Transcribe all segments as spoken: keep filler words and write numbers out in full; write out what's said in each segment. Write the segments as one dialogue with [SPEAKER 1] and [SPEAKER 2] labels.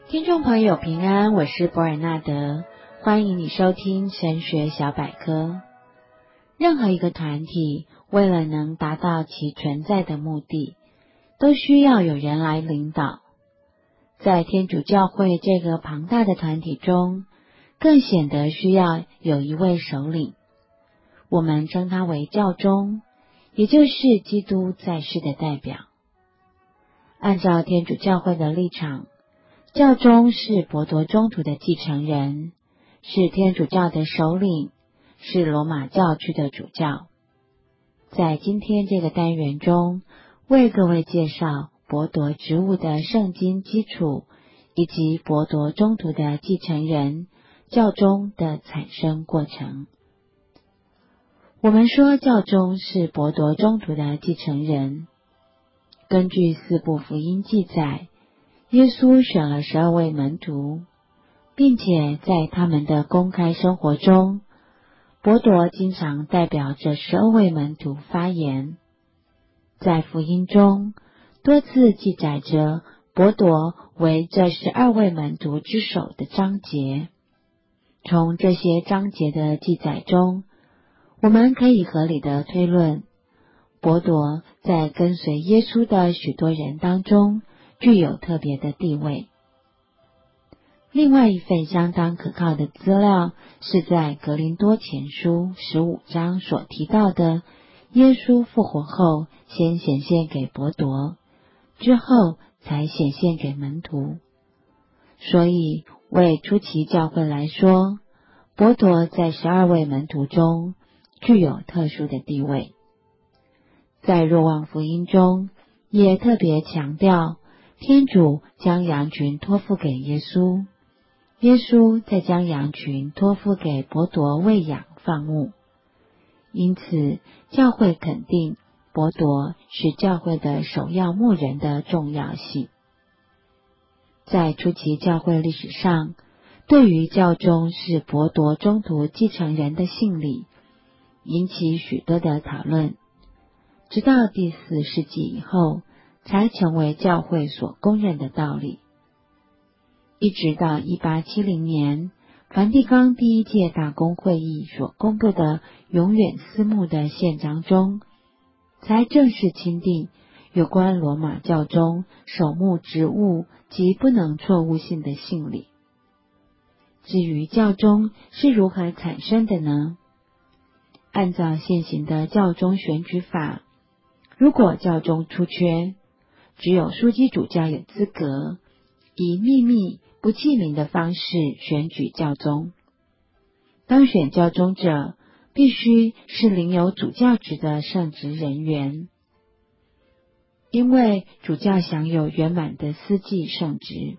[SPEAKER 1] 听众朋友平安，我是博尔纳德，欢迎你收听神学小百科。任何一个团体为了能达到其存在的目的，都需要有人来领导。在天主教会这个庞大的团体中，更显得需要有一位首领，我们称他为教宗，也就是基督在世的代表。按照天主教会的立场，教宗是伯铎宗徒的继承人，是天主教的首领，是罗马教区的主教。在今天这个单元中，为各位介绍伯铎职务的圣经基础，以及伯铎宗徒的继承人教宗的产生过程。我们说教宗是伯铎宗徒的继承人，根据四部福音记载，耶稣选了十二位门徒，并且在他们的公开生活中，伯铎经常代表这十二位门徒发言。在福音中，多次记载着伯铎为这十二位门徒之首的章节。从这些章节的记载中，我们可以合理的推论，伯铎在跟随耶稣的许多人当中具有特别的地位。另外一份相当可靠的资料是在格林多前书十五章所提到的，耶稣复活后先显现给伯铎，之后才显现给门徒。所以为初期教会来说，伯铎在十二位门徒中具有特殊的地位。在若望福音中也特别强调，天主将羊群托付给耶稣，耶稣再将羊群托付给伯铎喂养放牧。因此，教会肯定伯铎是教会的首要牧人的重要性。在初期教会历史上，对于教宗是伯铎宗徒继承人的信理，引起许多的讨论，直到第四世纪以后，才成为教会所公认的道理。一直到一八七零年，梵蒂冈第一届大公会议所公布的永远私牧的宪章中，才正式钦定有关罗马教宗守牧职务及不能错误性的信理。至于教宗是如何产生的呢？按照现行的教宗选举法，如果教宗出缺，只有枢机主教有资格以秘密不记名的方式选举教宗。当选教宗者必须是领有主教职的圣职人员，因为主教享有圆满的司祭圣职。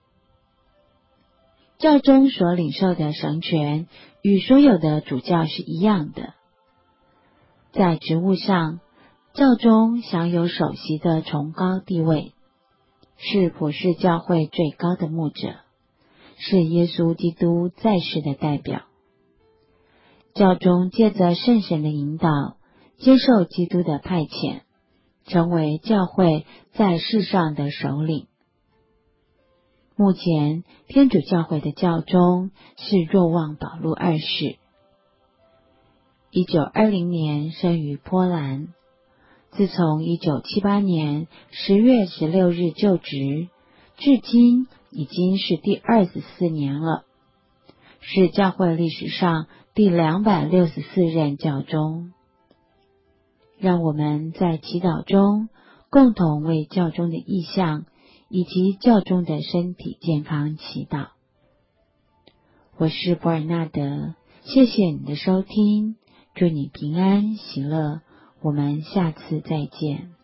[SPEAKER 1] 教宗所领受的神权与所有的主教是一样的。在职务上，教宗享有首席的崇高地位，是普世教会最高的牧者，是耶稣基督在世的代表。教宗借着圣神的引导，接受基督的派遣，成为教会在世上的首领。目前天主教会的教宗是若望保禄二世，一九二零年生于波兰，自从一九七八年十月十六日就职，至今已经是第二十四年了，是教会历史上第两百六十四任教宗。让我们在祈祷中共同为教宗的意向以及教宗的身体健康祈祷。我是博尔纳德，谢谢你的收听，祝你平安喜乐，我们下次再见。